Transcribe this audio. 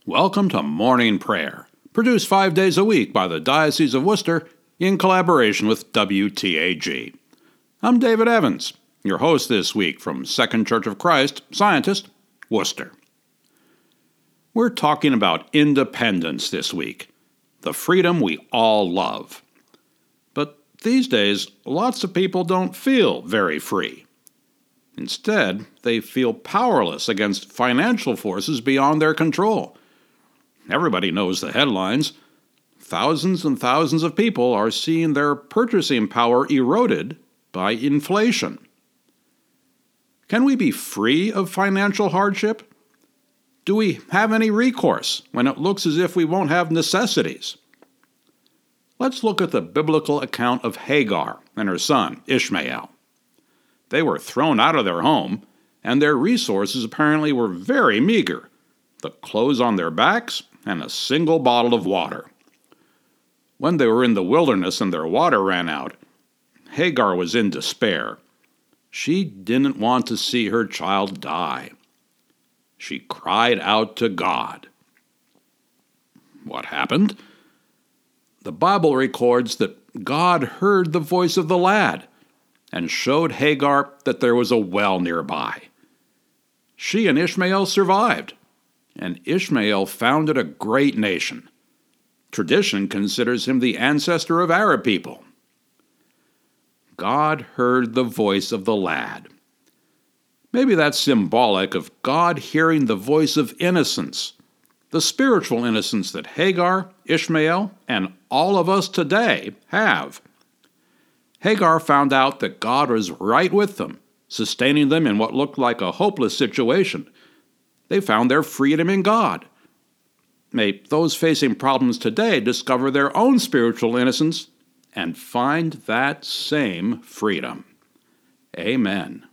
Welcome to Morning Prayer, produced 5 days a week by the Diocese of Worcester in collaboration with WTAG. I'm David Evans, your host this week from Second Church of Christ, Scientist, Worcester. We're talking about independence this week, the freedom we all love. But these days, lots of people don't feel very free. Instead, they feel powerless against financial forces beyond their control. Everybody knows the headlines. Thousands and thousands of people are seeing their purchasing power eroded by inflation. Can we be free of financial hardship? Do we have any recourse when it looks as if we won't have necessities? Let's look at the biblical account of Hagar and her son, Ishmael. They were thrown out of their home, and their resources apparently were very meager. The clothes on their backs and a single bottle of water. When they were in the wilderness and their water ran out, Hagar was in despair. She didn't want to see her child die. She cried out to God. What happened? The Bible records that God heard the voice of the lad and showed Hagar that there was a well nearby. She and Ishmael survived, and Ishmael founded a great nation. Tradition considers him the ancestor of Arab people. God heard the voice of the lad. Maybe that's symbolic of God hearing the voice of innocence, the spiritual innocence that Hagar, Ishmael, and all of us today have. Hagar found out that God was right with them, sustaining them in what looked like a hopeless situation. They found their freedom in God. May those facing problems today discover their own spiritual innocence and find that same freedom. Amen.